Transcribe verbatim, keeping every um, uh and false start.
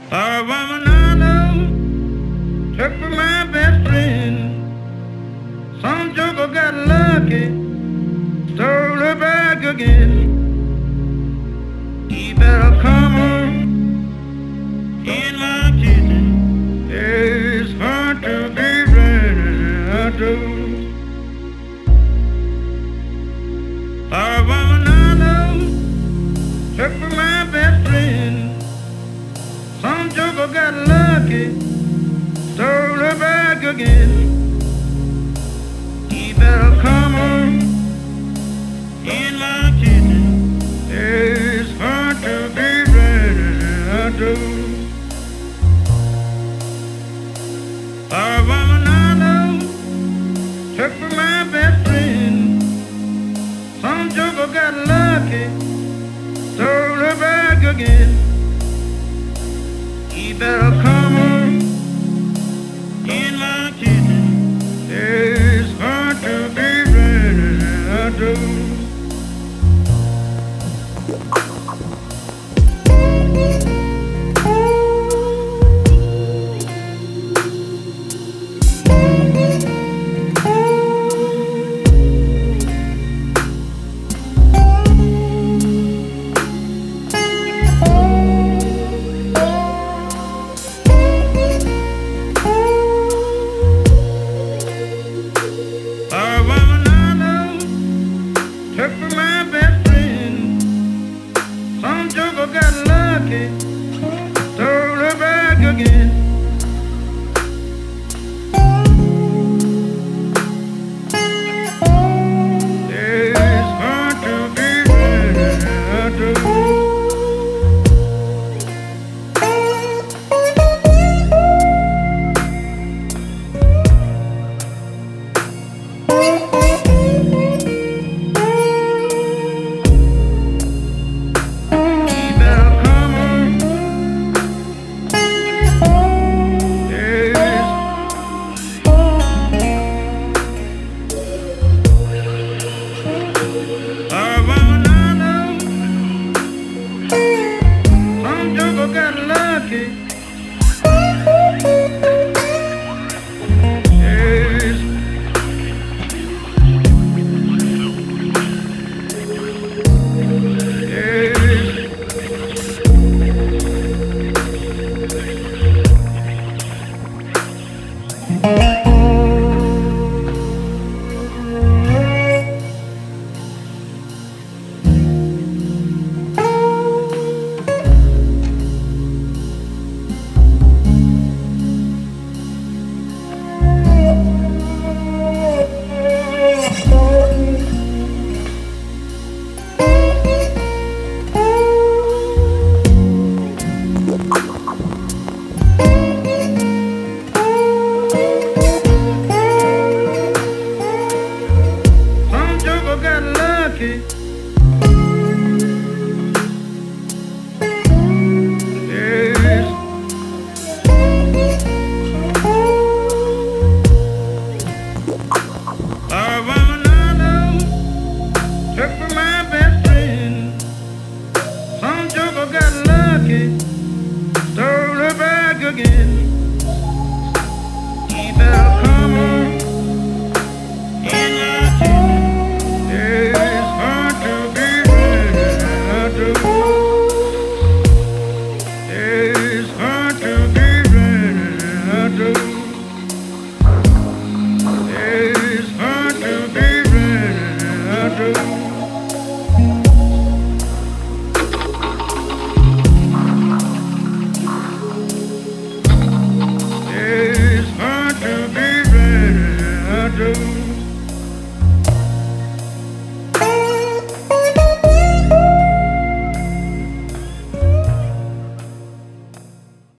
A woman I know took for my best friend. Some joker got lucky, stole her back again. He better come on in my kitchen. It's hard to be running out of. A woman I know took for my best friend. Some joker got lucky, stole her back again. He better come on in my kitchen. It's hard to be running out of. A woman I know took for my best friend. Some joker got lucky, stole her back again. He better come on in my kitchen. It's hard to be running out of. A woman I know took for my best friend. Some joker got lucky, stole her back again. It's hard to be running out of. Got lucky. Yes. Yes. Some joker got lucky. Yes. A woman I know took for my best friend. Some joker got lucky, stole her back again. He better come on in my kitchen. It's hard to be running out of. It's hard to be running out of. It's hard to be running out of.